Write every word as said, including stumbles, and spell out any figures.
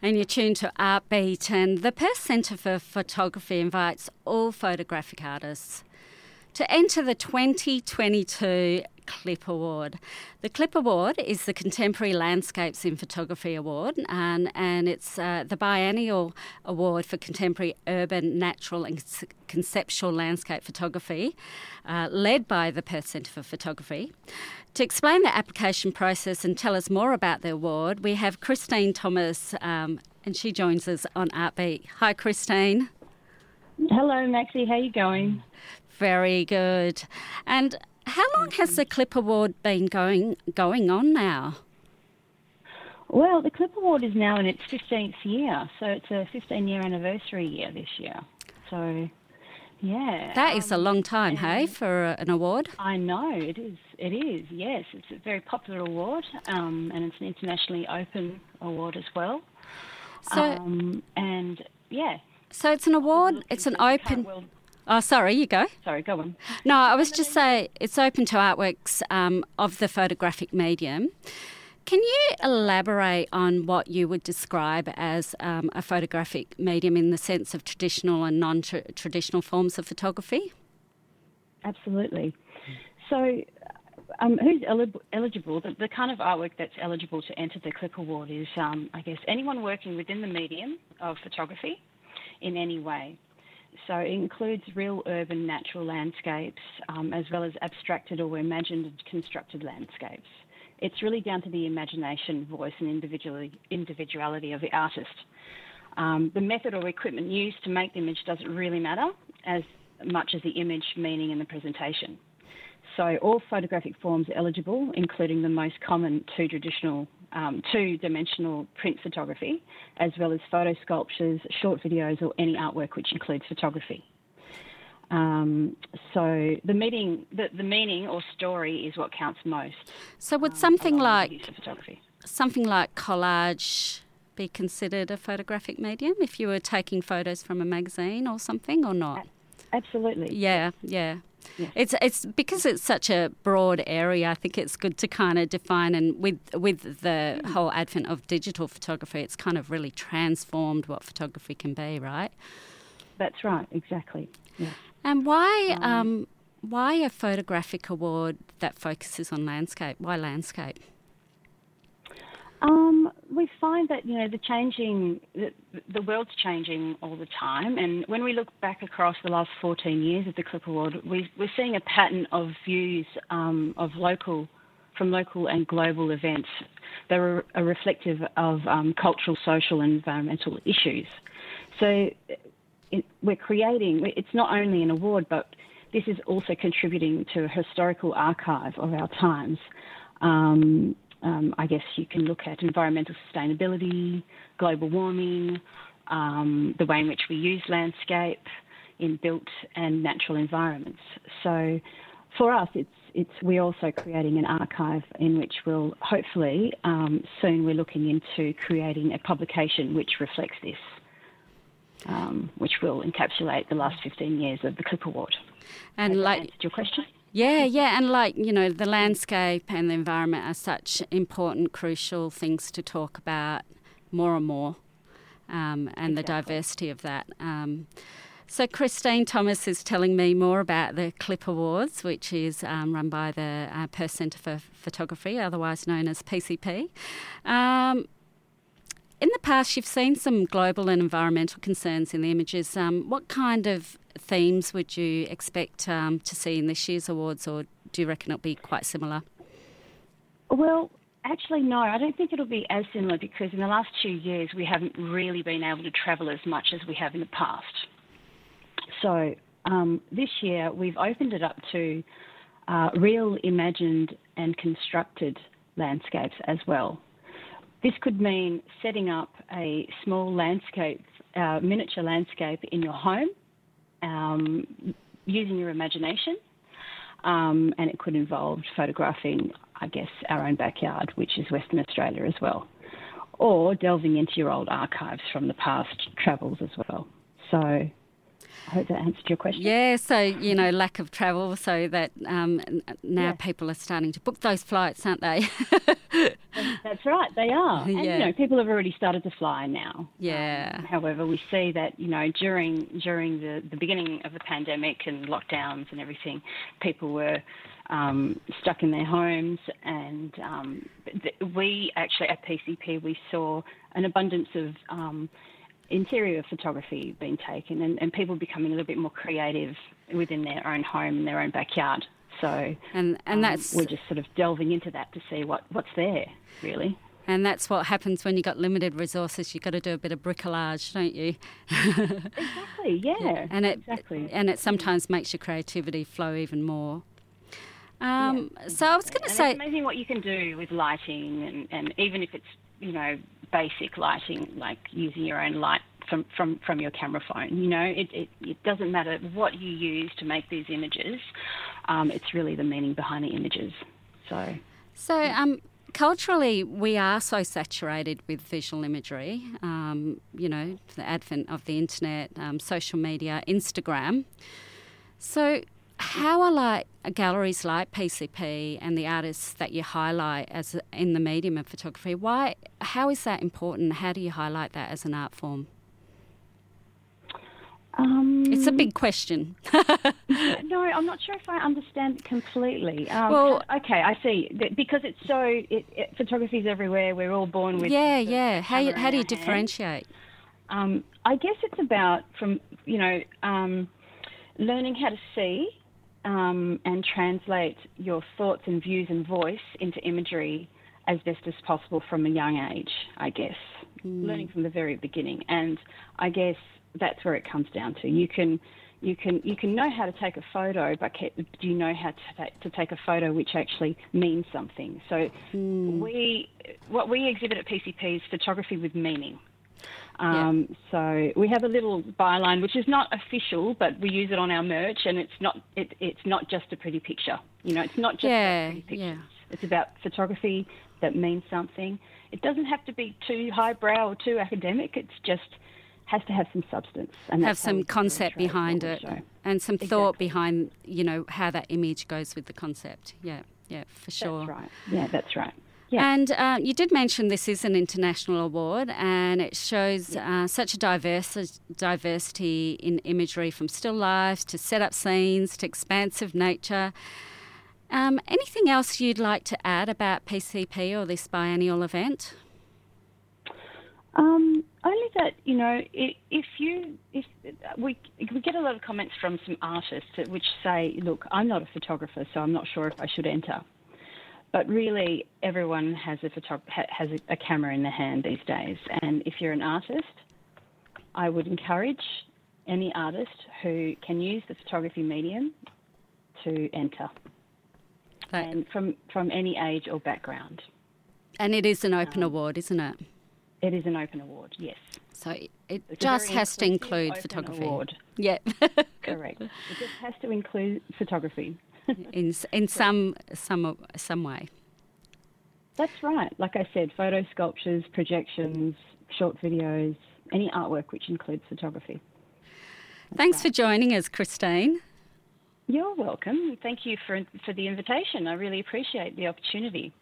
And you're tuned to Artbeat, and the Perth Centre for Photography invites all photographic artists to enter the twenty twenty-two Clip Award. The Clip Award is the Contemporary Landscapes in Photography Award, and, and it's uh, the biennial award for contemporary urban, natural and conceptual landscape photography, uh, led by the Perth Centre for Photography. To explain the application process and tell us more about the award, we have Christine Thomas, um, and she joins us on Artbeat. Hi, Christine. Hello, Maxie. How are you going? Very good. And how long has the Clip Award been going going on now? Well, the Clip Award is now in its fifteenth year, so it's a fifteen-year anniversary year this year. So, yeah. That is um, a long time, hey, for an award? I know, it is. It is, yes. It's a very popular award, um, and it's an internationally open award as well. So, um, and, yeah. So it's an award, it's an open... Oh, sorry, you go. Sorry, go on. No, I was just saying it's open to artworks um, of the photographic medium. Can you elaborate on what you would describe as um, a photographic medium in the sense of traditional and non-traditional forms of photography? Absolutely. So um, who's el- eligible? The, the kind of artwork that's eligible to enter the Clip Award is, um, I guess, anyone working within the medium of photography in any way. So it includes real urban natural landscapes um, as well as abstracted or imagined and constructed landscapes. It's really down to the imagination, voice and individuality, individuality of the artist. Um, the method or equipment used to make the image doesn't really matter as much as the image, meaning and the presentation. So all photographic forms are eligible, including the most common two traditional Um, two-dimensional print photography, as well as photo sculptures, short videos, or any artwork which includes photography. Um, so the meaning, the, the meaning or story is what counts most. So would um, something like photography. something like collage be considered a photographic medium if you were taking photos from a magazine or something, or not? Absolutely. Yeah, yeah. Yes. It's it's because it's such a broad area. I think it's good to kind of define, and with with the mm. whole advent of digital photography, it's kind of really transformed what photography can be, right? That's right, exactly. Yes. And why um, um, why a photographic award that focuses on landscape? Why landscape? Um, we find that, you know, the changing, the, the world's changing all the time. And when we look back across the last fourteen years of the Clip Award, we, we're seeing a pattern of views um, of local, from local and global events that are, are reflective of um, cultural, social and environmental issues. So it, we're creating, it's not only an award, but this is also contributing to a historical archive of our times. Um, Um, I guess you can look at environmental sustainability, global warming, um, the way in which we use landscape in built and natural environments. So for us, it's it's we're also creating an archive in which we'll hopefully um, soon we're looking into creating a publication which reflects this, um, which will encapsulate the last fifteen years of the Clip Award. And Has like that answered your question? Yeah, yeah, and like, you know, the landscape and the environment are such important, crucial things to talk about more and more, um, and exactly. the diversity of that. Um, so Christine Thomas is telling me more about the Clip Awards, which is um, run by the uh, Perth Centre for Photography, otherwise known as P C P. Um, in the past, you've seen some global and environmental concerns in the images. Um, what kind of themes would you expect um, to see in this year's awards, or do you reckon it'll be quite similar? Well, actually, no, I don't think it'll be as similar, because in the last two years we haven't really been able to travel as much as we have in the past. So um, this year we've opened it up to uh, real, imagined and constructed landscapes as well. This could mean setting up a small landscape, uh, miniature landscape in your home, um, using your imagination, um, and it could involve photographing, I guess, our own backyard, which is Western Australia as well, or delving into your old archives from the past travels as well. So I hope that answered your question. Yeah, so, you know, lack of travel, so that um, now yeah. people are starting to book those flights, aren't they? That's right, they are. And, yeah. you know, people have already started to fly now. Yeah. Um, however, we see that, you know, during during the, the beginning of the pandemic and lockdowns and everything, people were um, stuck in their homes, and um, th- we actually, at P C P, we saw an abundance of um, interior photography being taken, and, and people becoming a little bit more creative within their own home and their own backyard. So and and um, that's we're just sort of delving into that to see what, what's there, really. And that's what happens when you've got limited resources. You've got to do a bit of bricolage, don't you? Exactly, yeah. yeah. And it, exactly. And it sometimes makes your creativity flow even more. Um, yeah, so I was going to and say... It's amazing what you can do with lighting, and, and even if it's, you know, basic lighting, like using your own light from, from, from your camera phone. You know, it, it, it doesn't matter what you use to make these images. Um, it's really the meaning behind the images. So, so um, culturally, we are so saturated with visual imagery, um, you know, the advent of the internet, um, social media, Instagram. So how are like galleries like P C P and the artists that you highlight as in the medium of photography, why, how is that important? How do you highlight that as an art form? Um, it's a big question. No, I'm not sure if I understand it completely. Um, well, okay, I see. Because it's so, it, it, photography is everywhere. We're all born with. Yeah, the, yeah. the how you, how do you hand. differentiate? Um, I guess it's about from you know um, learning how to see um, and translate your thoughts and views and voice into imagery as best as possible from a young age. I guess mm. learning from the very beginning, and I guess. That's where it comes down to. You can, you can, you can know how to take a photo, but do you know how to, ta- to take a photo which actually means something? So, mm. we, what we exhibit at P C P is photography with meaning. Um, yeah. So we have a little byline which is not official, but we use it on our merch, and it's not, it, it's not just a pretty picture. You know, it's not just yeah, about pretty pictures. Yeah. It's about photography that means something. It doesn't have to be too highbrow or too academic. It's just has to have some substance and have some concept behind it and some exactly. thought behind, you know, how that image goes with the concept. Yeah, yeah, for sure. That's right. Yeah, that's right. Yeah. And uh, you did mention this is an international award, and it shows yeah. uh, such a diverse, diversity in imagery, from still lifes to set-up scenes to expansive nature. Um, anything else you'd like to add about P C P or this biennial event? Um, only that, you know, if you, if we, we get a lot of comments from some artists which say, look, I'm not a photographer, so I'm not sure if I should enter. But really, everyone has a photo- has a camera in their hand these days. And if you're an artist, I would encourage any artist who can use the photography medium to enter. Right. And from, from any age or background. And it is an open um, award, isn't it? It is an open award, yes. So it it's just has to include photography. Award. Yeah. Correct. It just has to include photography. in in some some some way. That's right. Like I said, photo sculptures, projections, short videos, any artwork which includes photography. That's Thanks right. for joining us, Christine. You're welcome. Thank you for for the invitation. I really appreciate the opportunity.